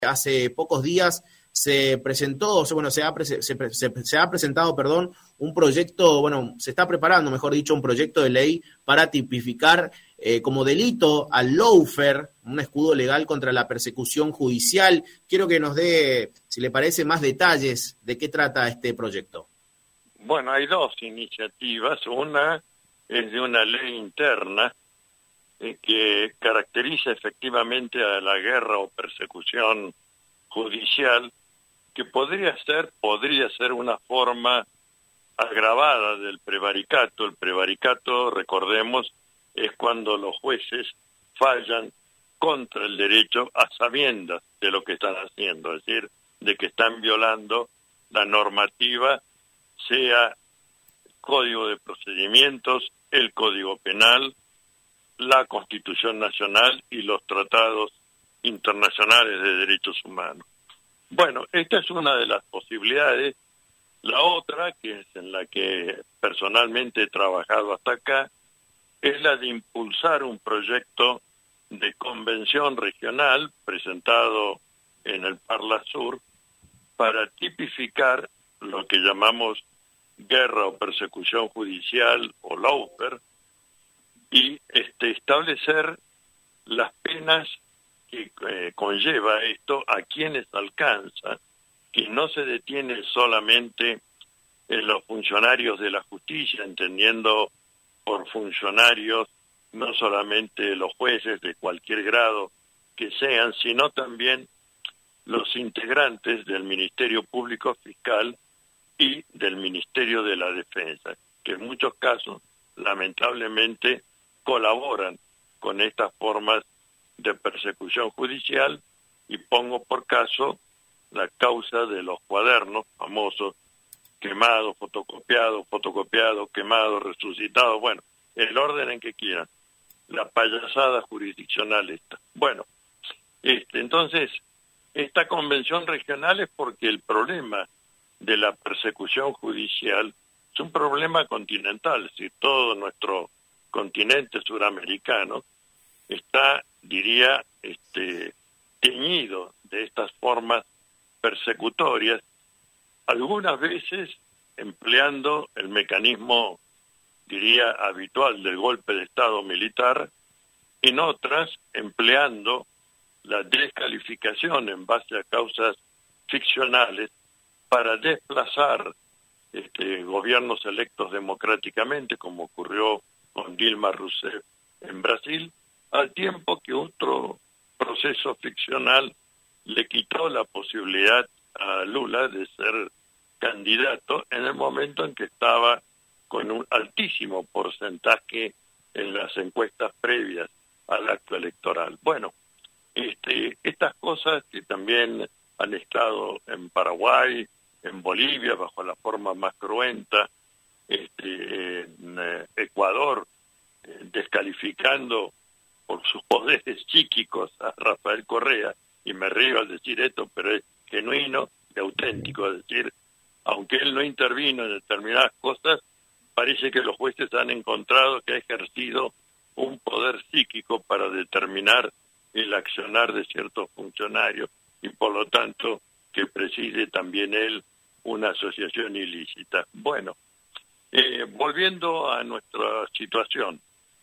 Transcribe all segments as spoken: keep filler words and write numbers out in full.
hace pocos días se presentó, bueno, se ha, se, se, se ha presentado, perdón, un proyecto, bueno, se está preparando, mejor dicho, un proyecto de ley para tipificar eh, como delito al lawfare, un escudo legal contra la persecución judicial. Quiero que nos dé, si le parece, más detalles de qué trata este proyecto. Bueno, hay dos iniciativas. Una es de una ley interna eh, que caracteriza efectivamente a la guerra o persecución judicial, que podría ser, podría ser una forma agravada del prevaricato. El prevaricato, recordemos, es cuando los jueces fallan contra el derecho a sabiendas de lo que están haciendo, es decir, de que están violando la normativa, sea el Código de Procedimientos, el Código Penal, la Constitución Nacional y los tratados internacionales de derechos humanos. Bueno, esta es una de las posibilidades. La otra, que es en la que personalmente he trabajado hasta acá, es la de impulsar un proyecto de convención regional presentado en el Parlasur para tipificar lo que llamamos guerra o persecución judicial o lawfare y este, establecer las penas que eh, conlleva esto, a quienes alcanza, que no se detiene solamente en los funcionarios de la justicia, entendiendo por funcionarios no solamente los jueces de cualquier grado que sean, sino también los integrantes del Ministerio Público Fiscal y del Ministerio de la Defensa, que en muchos casos, lamentablemente, colaboran con estas formas de persecución judicial, y pongo por caso la causa de los cuadernos famosos, quemados, fotocopiados, fotocopiados, quemados, resucitados, bueno, el orden en que quieran, la payasada jurisdiccional esta. Bueno, este, entonces, esta convención regional es porque el problema de la persecución judicial es un problema continental, es decir, todo nuestro continente suramericano está, diría, este, teñido de estas formas persecutorias, algunas veces empleando el mecanismo, diría, habitual del golpe de Estado militar, en otras empleando la descalificación en base a causas ficcionales para desplazar este, gobiernos electos democráticamente, como ocurrió con Dilma Rousseff en Brasil, al tiempo que otro proceso ficcional le quitó la posibilidad a Lula de ser candidato en el momento en que estaba con un altísimo porcentaje en las encuestas previas al acto electoral. Bueno, este, estas cosas que también han estado en Paraguay, en Bolivia, bajo la forma más cruenta, este, en eh, Ecuador, eh, descalificando por sus poderes psíquicos a Rafael Correa, y me río al decir esto, pero es genuino y auténtico, es decir, aunque él no intervino en determinadas cosas, parece que los jueces han encontrado que ha ejercido un poder psíquico para determinar el accionar de ciertos funcionarios y por lo tanto que preside también él una asociación ilícita. Bueno, eh, volviendo a nuestra situación,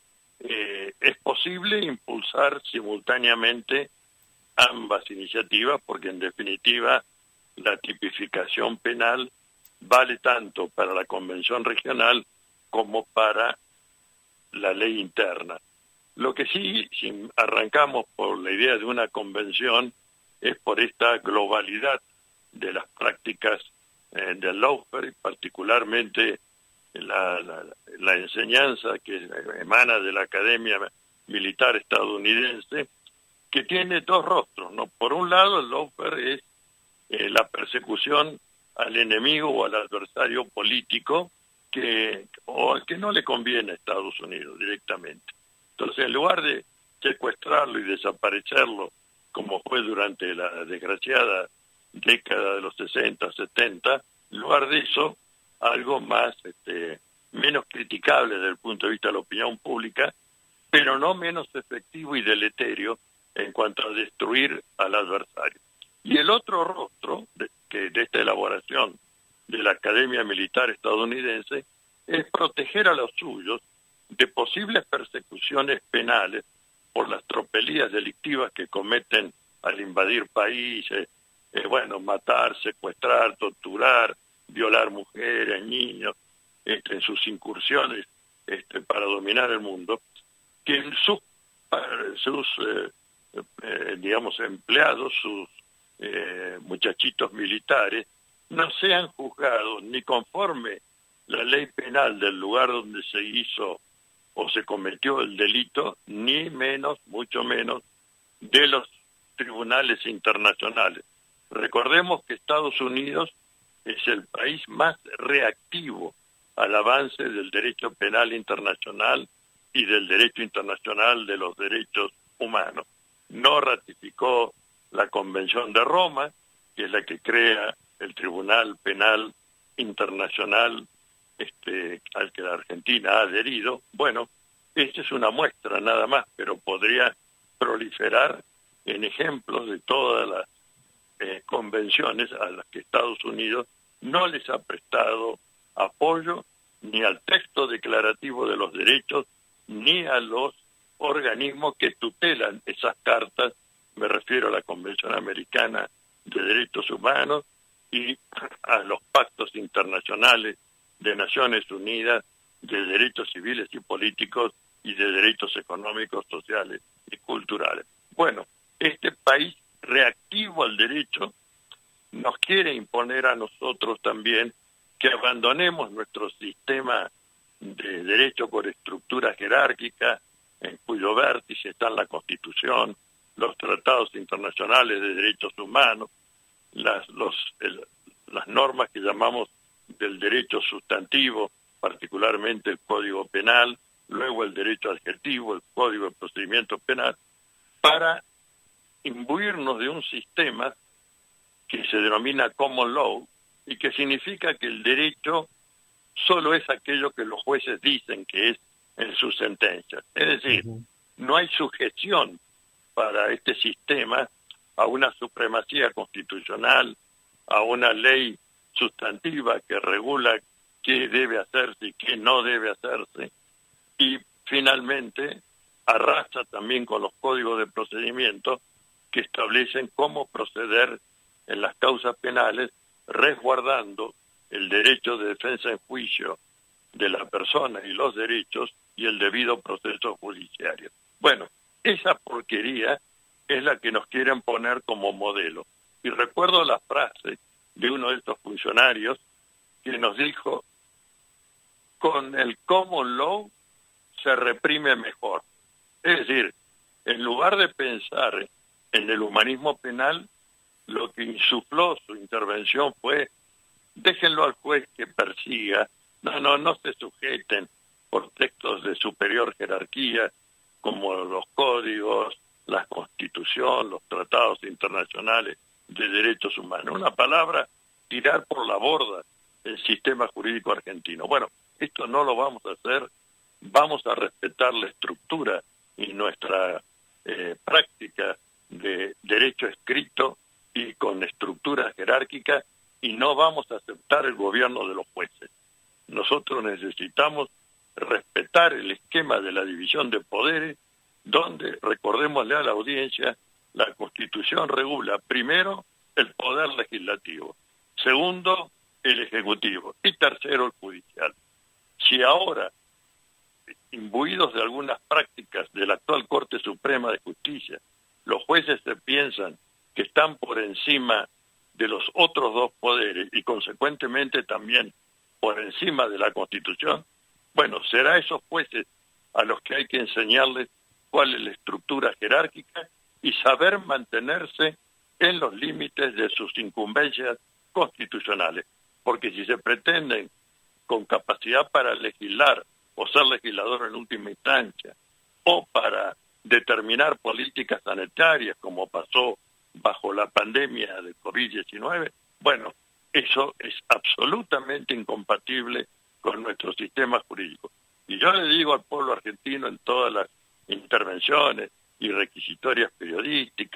eh, es posible impulsar simultáneamente ambas iniciativas porque en definitiva la tipificación penal vale tanto para la convención regional como para la ley interna. Lo que sí, si arrancamos por la idea de una convención, es por esta globalidad de las prácticas eh, del lawfare, particularmente la, la, la enseñanza que emana de la Academia Militar estadounidense, que tiene dos rostros, ¿no? Por un lado, el lawfare es eh, la persecución al enemigo o al adversario político que o al que no le conviene a Estados Unidos directamente. Entonces, en lugar de secuestrarlo y desaparecerlo, como fue durante la desgraciada década de los sesenta, setenta, en lugar de eso, algo más, este, menos criticable desde el punto de vista de la opinión pública, pero no menos efectivo y deleterio en cuanto a destruir al adversario. Y el otro rostro de, que de esta elaboración de la Academia Militar estadounidense es proteger a los suyos de posibles persecuciones penales por las tropelías delictivas que cometen al invadir países, eh, bueno, matar, secuestrar, torturar, violar mujeres, niños, este, en sus incursiones este, para dominar el mundo, que sus, sus eh, eh, digamos, empleados, sus eh, muchachitos militares, no sean juzgados ni conforme la ley penal del lugar donde se hizo o se cometió el delito, ni menos, mucho menos, de los tribunales internacionales. Recordemos que Estados Unidos es el país más reactivo al avance del derecho penal internacional y del derecho internacional de los derechos humanos. No ratificó la Convención de Roma, que es la que crea el Tribunal Penal Internacional este, al que la Argentina ha adherido. Bueno, esta es una muestra nada más, pero podría proliferar en ejemplos de todas las eh, convenciones a las que Estados Unidos no les ha prestado apoyo ni al texto declarativo de los derechos, ni a los organismos que tutelan esas cartas. Me refiero a la Convención Americana de Derechos Humanos y a los pactos internacionales de Naciones Unidas de derechos civiles y políticos y de derechos económicos, sociales y culturales. Bueno, este país reactivo al derecho nos quiere imponer a nosotros también que abandonemos nuestro sistema de derecho por estructura jerárquica, en cuyo vértice están la Constitución, los tratados internacionales de derechos humanos, las, los, el, las normas que llamamos del derecho sustantivo, particularmente el Código Penal, luego el derecho adjetivo, el Código de Procedimiento Penal, para imbuirnos de un sistema que se denomina common law y que significa que el derecho solo es aquello que los jueces dicen que es en sus sentencias. Es decir, uh-huh. no hay sujeción para este sistema a una supremacía constitucional, a una ley sustantiva que regula qué debe hacerse y qué no debe hacerse, y finalmente arrasa también con los códigos de procedimiento que establecen cómo proceder en las causas penales, resguardando el derecho de defensa en juicio de la persona y los derechos y el debido proceso judiciario. Bueno, esa porquería es la que nos quieren poner como modelo. Y recuerdo la frase de uno de estos funcionarios que nos dijo: con el common law se reprime mejor. Es decir, en lugar de pensar en el humanismo penal, lo que insufló su intervención fue: déjenlo al juez que persiga, no, no, no se sujeten por textos de superior jerarquía como los códigos, la Constitución, los tratados internacionales de derechos humanos. Una palabra, tirar por la borda el sistema jurídico argentino. Bueno, esto no lo vamos a hacer, vamos a respetar la estructura y nuestra eh, práctica de derecho escrito y con estructura jerárquica, y no vamos a aceptar el gobierno de los jueces. Nosotros necesitamos respetar el esquema de la división de poderes, donde, recordémosle a la audiencia, la Constitución regula primero el poder legislativo, segundo el ejecutivo y tercero el judicial. Si ahora, imbuidos de algunas prácticas de la actual Corte Suprema de Justicia, los jueces se piensan que están por encima de los otros dos poderes y consecuentemente también por encima de la Constitución, bueno, será a esos jueces a los que hay que enseñarles cuál es la estructura jerárquica y saber mantenerse en los límites de sus incumbencias constitucionales. Porque si se pretenden con capacidad para legislar o ser legislador en última instancia, o para determinar políticas sanitarias, como pasó bajo la pandemia de COVID diecinueve, bueno, eso es absolutamente incompatible con nuestro sistema jurídico. Y yo le digo al pueblo argentino en todas las intervenciones y requisitorias periodísticas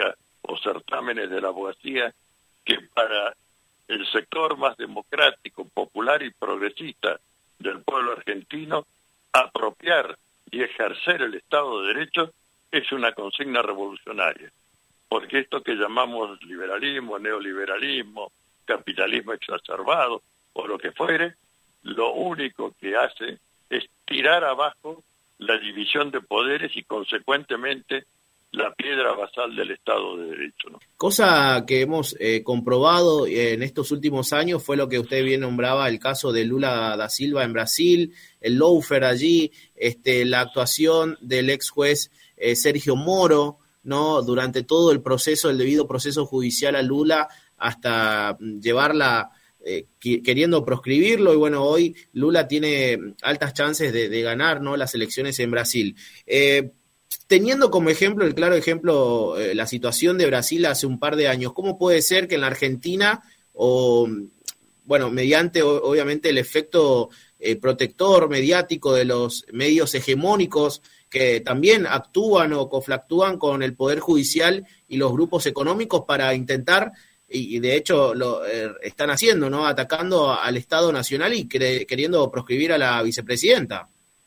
o certámenes de la abogacía que para el sector más democrático, popular y progresista del pueblo argentino, apropiar y ejercer el Estado de Derecho es una consigna revolucionaria. Porque esto que llamamos liberalismo, neoliberalismo, capitalismo exacerbado o lo que fuere, lo único que hace es tirar abajo la división de poderes y consecuentemente la piedra basal del Estado de Derecho, ¿no? Cosa que hemos eh, comprobado en estos últimos años fue lo que usted bien nombraba, el caso de Lula da Silva en Brasil, el lawfare allí, este, la actuación del ex juez eh, Sergio Moro, ¿no? Durante todo el proceso, el debido proceso judicial a Lula, hasta llevarla eh, queriendo proscribirlo, y bueno, hoy Lula tiene altas chances de, de ganar, ¿no?, las elecciones en Brasil. Eh, Teniendo como ejemplo, el claro ejemplo, eh, la situación de Brasil hace un par de años, ¿cómo puede ser que en la Argentina, o bueno, mediante o, obviamente el efecto eh, protector mediático de los medios hegemónicos que también actúan o conflactúan con el Poder Judicial y los grupos económicos para intentar, y, y de hecho lo eh, están haciendo, ¿no?, atacando al Estado Nacional y cre- queriendo proscribir a la vicepresidenta?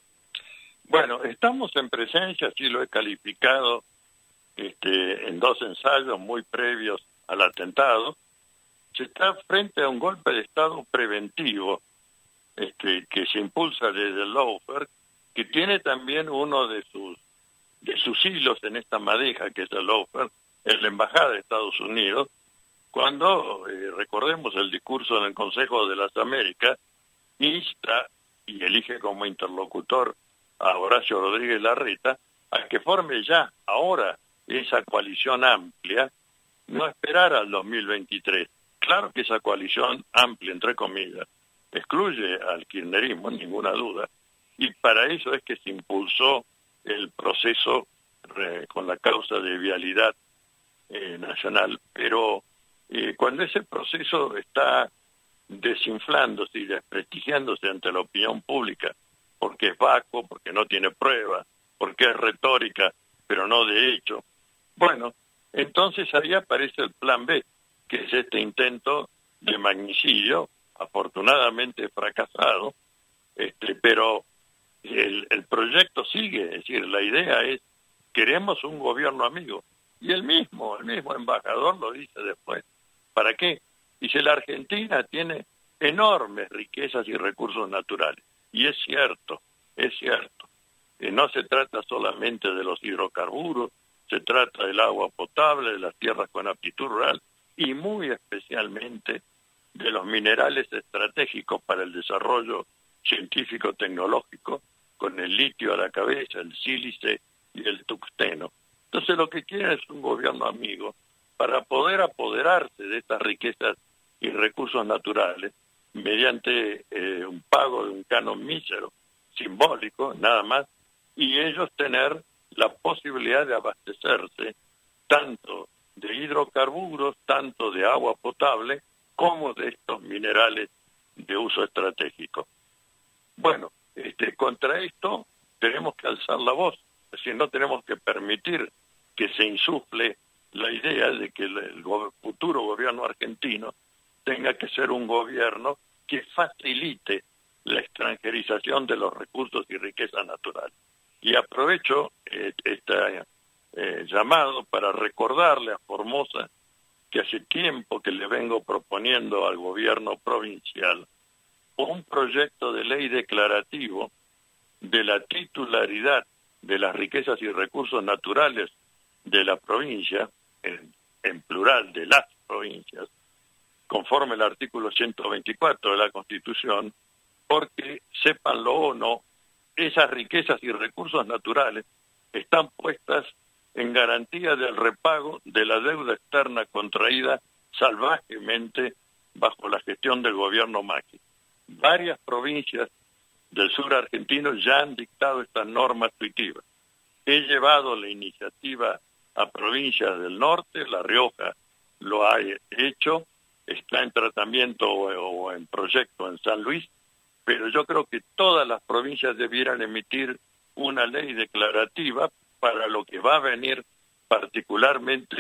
Bueno, estamos en presencia, así lo he calificado, este, en dos ensayos muy previos al atentado. Se está frente a un golpe de Estado preventivo este, que se impulsa desde el lawfare, que tiene también uno de sus de sus hilos en esta madeja, que es el lawfare, en la Embajada de Estados Unidos, cuando, eh, recordemos el discurso en el Consejo de las Américas, insta y elige como interlocutor a Horacio Rodríguez Larreta, a que forme ya, ahora, esa coalición amplia, no esperar al dos mil veintitrés. Claro que esa coalición amplia, entre comillas, excluye al kirchnerismo, ninguna duda, y para eso es que se impulsó el proceso eh, con la causa de vialidad eh, nacional. Pero eh, cuando ese proceso está desinflándose y desprestigiándose ante la opinión pública, porque es vacuo, porque no tiene pruebas, porque es retórica, pero no de hecho. Bueno, entonces ahí aparece el plan B, que es este intento de magnicidio, afortunadamente fracasado, este, pero el, el proyecto sigue, es decir, la idea es, queremos un gobierno amigo. Y el mismo, el mismo embajador lo dice después. ¿Para qué? Dice, la Argentina tiene enormes riquezas y recursos naturales. Y es cierto, es cierto. Eh, no se trata solamente de los hidrocarburos, se trata del agua potable, de las tierras con aptitud rural y muy especialmente de los minerales estratégicos para el desarrollo científico-tecnológico, con el litio a la cabeza, el sílice y el tuxteno. Entonces lo que quieren es un gobierno amigo para poder apoderarse de estas riquezas y recursos naturales mediante eh, un pago de un canon mísero, simbólico, nada más, y ellos tener la posibilidad de abastecerse tanto de hidrocarburos, tanto de agua potable, como de estos minerales de uso estratégico. Bueno, este, contra esto tenemos que alzar la voz, es decir, no tenemos que permitir que se insufle la idea de que el, el go- futuro gobierno argentino tenga que ser un gobierno que facilite la extranjerización de los recursos y riquezas naturales. Y aprovecho eh, este eh, llamado para recordarle a Formosa que hace tiempo que le vengo proponiendo al gobierno provincial un proyecto de ley declarativo de la titularidad de las riquezas y recursos naturales de la provincia, en, en plural de las provincias, conforme al artículo ciento veinticuatro de la Constitución, porque, sépanlo o no, esas riquezas y recursos naturales están puestas en garantía del repago de la deuda externa contraída salvajemente bajo la gestión del gobierno Macri. Varias provincias del sur argentino ya han dictado estas normas tuitivas. He llevado la iniciativa a provincias del norte, La Rioja lo ha hecho, está en tratamiento o, o en proyecto en San Luis, pero yo creo que todas las provincias debieran emitir una ley declarativa para lo que va a venir particularmente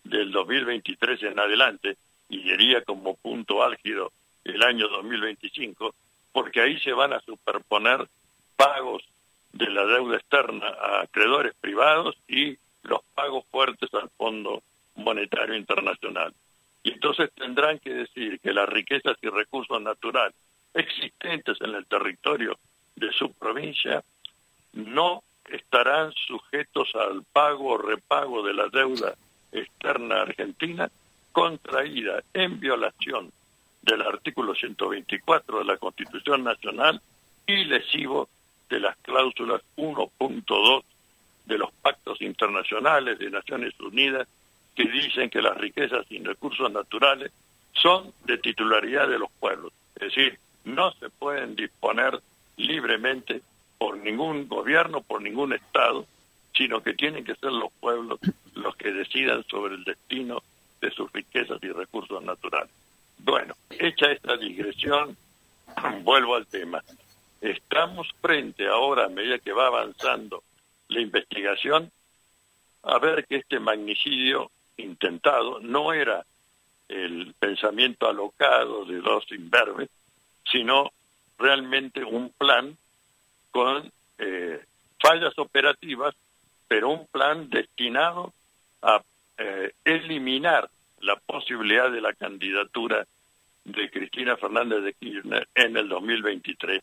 del dos mil veintitrés en adelante, y diría como punto álgido el año dos mil veinticinco, porque ahí se van a superponer pagos de la deuda externa a acreedores privados y los pagos fuertes al Fondo Monetario Internacional. Y entonces tendrán que decir que las riquezas y recursos naturales existentes en el territorio de su provincia no estarán sujetos al pago o repago de la deuda externa argentina contraída en violación del artículo ciento veinticuatro de la Constitución Nacional y lesivo de las cláusulas uno punto dos de los pactos internacionales de Naciones Unidas, que dicen que las riquezas y recursos naturales son de titularidad de los pueblos. Es decir, no se pueden disponer libremente por ningún gobierno, por ningún Estado, sino que tienen que ser los pueblos los que decidan sobre el destino de sus riquezas y recursos naturales. Bueno, hecha esta digresión, vuelvo al tema. Estamos frente ahora, a medida que va avanzando la investigación, a ver que este magnicidio intentado no era el pensamiento alocado de dos imberbes, sino realmente un plan con eh, fallas operativas, pero un plan destinado a eh, eliminar la posibilidad de la candidatura de Cristina Fernández de Kirchner en el dos mil veintitrés,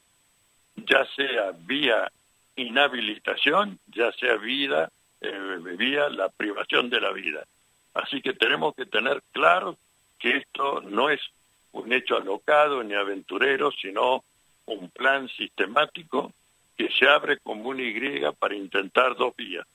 ya sea vía inhabilitación, ya sea vía, eh, vía la privación de la vida. Así que tenemos que tener claro que esto no es un hecho alocado ni aventurero, sino un plan sistemático que se abre como una Y para intentar dos vías,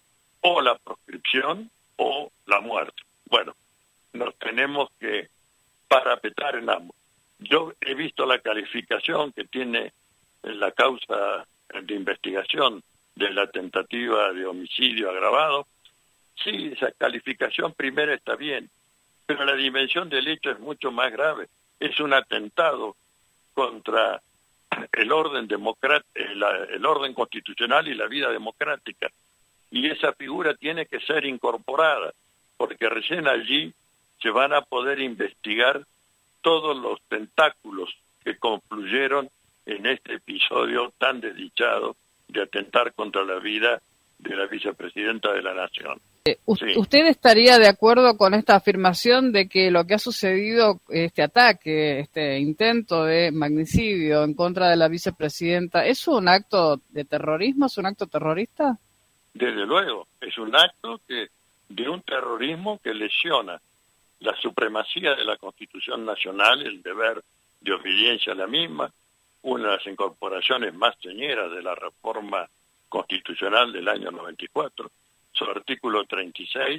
o la proscripción o la muerte. Bueno, nos tenemos que parapetar en ambos. Yo he visto la calificación que tiene la causa de investigación de la tentativa de homicidio agravado. Sí, esa calificación primera está bien, pero la dimensión del hecho es mucho más grave. Es un atentado contra el orden democrat- el, el orden constitucional y la vida democrática. Y esa figura tiene que ser incorporada, porque recién allí se van a poder investigar todos los tentáculos que confluyeron en este episodio tan desdichado de atentar contra la vida de la vicepresidenta de la Nación. Eh, sí. ¿Usted estaría de acuerdo con esta afirmación de que lo que ha sucedido, este ataque, este intento de magnicidio en contra de la vicepresidenta, es un acto de terrorismo, es un acto terrorista? Desde luego, es un acto que de un terrorismo que lesiona la supremacía de la Constitución Nacional, el deber de obediencia a la misma, una de las incorporaciones más señeras de la reforma constitucional del año noventa y cuatro, su artículo treinta y seis,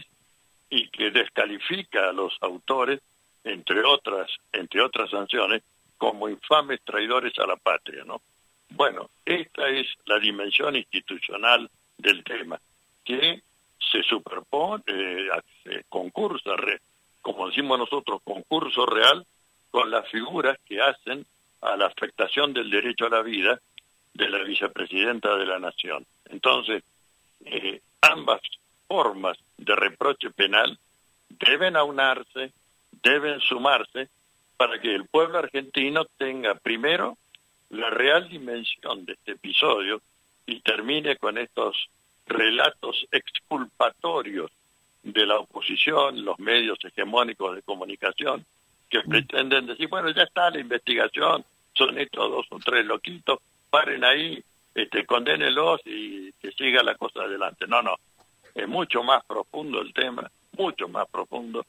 y que descalifica a los autores, entre otras, entre otras sanciones, como infames traidores a la patria, ¿no? Bueno, esta es la dimensión institucional del tema, que se superpone, eh, se concursa, re, como decimos nosotros, concurso real con las figuras que hacen a la afectación del derecho a la vida de la vicepresidenta de la Nación. Entonces, eh, ambas formas de reproche penal deben aunarse, deben sumarse, para que el pueblo argentino tenga primero la real dimensión de este episodio y termine con estos relatos exculpatorios de la oposición, los medios hegemónicos de comunicación, que pretenden decir, bueno, ya está la investigación, son estos dos o tres loquitos, paren ahí, este, condénelos y que siga la cosa adelante. No, no, es mucho más profundo el tema, mucho más profundo,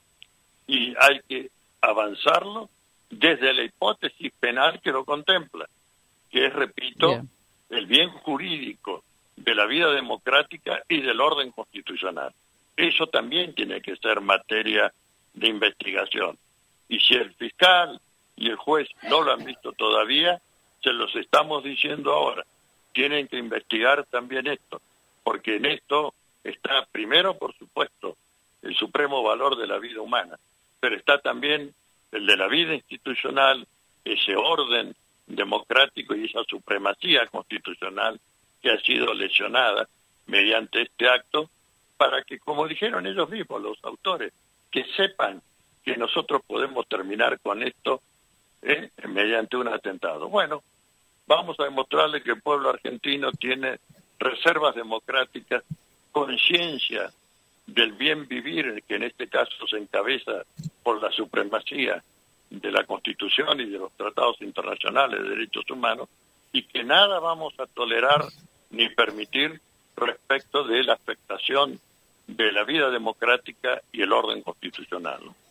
y hay que avanzarlo desde la hipótesis penal que lo contempla, que es, repito, bien, el bien jurídico de la vida democrática y del orden constitucional. Eso también tiene que ser materia de investigación. Y si el fiscal y el juez no lo han visto todavía, se los estamos diciendo ahora. Tienen que investigar también esto, porque en esto está primero, por supuesto, el supremo valor de la vida humana, pero está también el de la vida institucional, ese orden democrático y esa supremacía constitucional que ha sido lesionada mediante este acto para que, como dijeron ellos mismos, los autores, que sepan que nosotros podemos terminar con esto ¿eh? mediante un atentado. Bueno, vamos a demostrarle que el pueblo argentino tiene reservas democráticas, conciencia del bien vivir, que en este caso se encabeza por la supremacía de la Constitución y de los tratados internacionales de derechos humanos, y que nada vamos a tolerar ni permitir respecto de la afectación de la vida democrática y el orden constitucional, ¿no?